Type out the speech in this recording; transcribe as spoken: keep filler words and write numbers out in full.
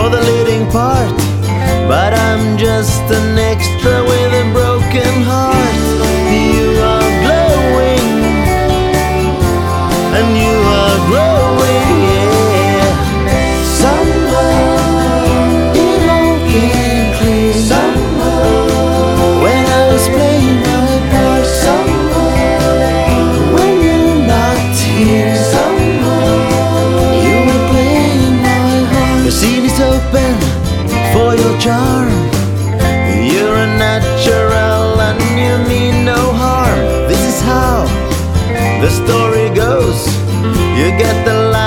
for the leading part, but I'm just an extra with a broken heart. You are glowing, and you are growing, yeah. Somehow it all came clear. Somehow when I was playing my part. Somehow when you're not here. Somehow you were playing my heart. The scene is open for your charm. You're a natural and you mean no harm. This is how the story goes. You get the